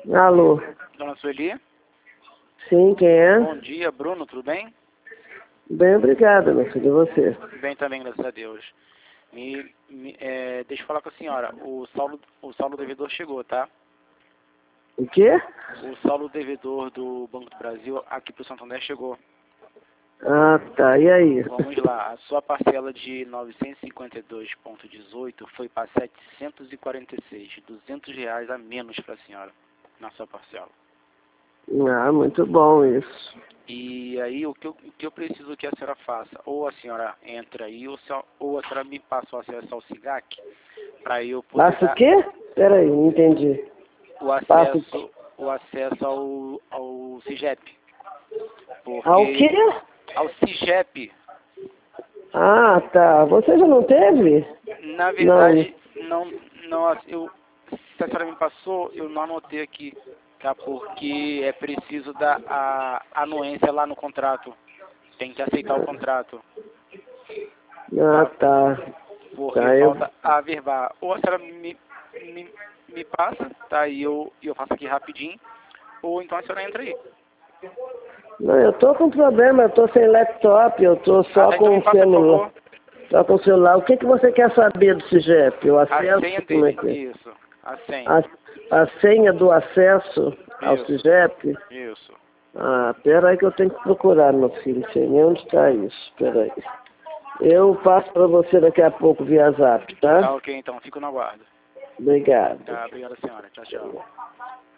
Alô? Dona Sueli? Sim, quem é? Bom dia, Bruno, tudo bem? Bem, obrigada, meu filho. E você? Bem também, graças a Deus. Deixa eu falar com a senhora. O saldo devedor chegou, tá? O quê? O saldo devedor do Banco do Brasil aqui pro Santander chegou. Ah, tá. E aí? Vamos lá. A sua parcela de 952,18 foi para 746. R$ 200 a menos para a senhora na sua parcela. Ah, muito bom isso. E aí, o que eu preciso que a senhora faça? Ou a senhora entra aí, ou a senhora me passa o acesso ao SIGAC, para eu poder Passa o dar quê? Peraí, não entendi. o Passa acesso ao CIGEP. ao quê? Porque ao CIGEP, Ah, tá. Você já não teve? na Não. verdade, se a senhora me passou, eu não anotei aqui, tá? Porque é preciso dar a anuência lá no contrato. Tem que aceitar o contrato, Ah, tá? tá. Porque Tá, falta averbar. Ou a senhora me passa, tá? E eu faço aqui rapidinho. Ou então a senhora entra aí. Não, eu tô com problema, eu tô sem laptop, eu tô só Então com me o passa, por celular. favor, Só com o celular. O que que você quer saber do CIGEP? O a senha acesso? Como é dele. que é? Isso, a senha. A senha do acesso ao Isso, CIGEP? isso. Ah, peraí que eu tenho que procurar, meu filho. Sei nem onde está isso. Peraí. Eu passo para você daqui a pouco via Zap, Tá tá? ok, então. Fico no aguardo. Obrigado. Tá, obrigado, senhora. Tchau, tchau.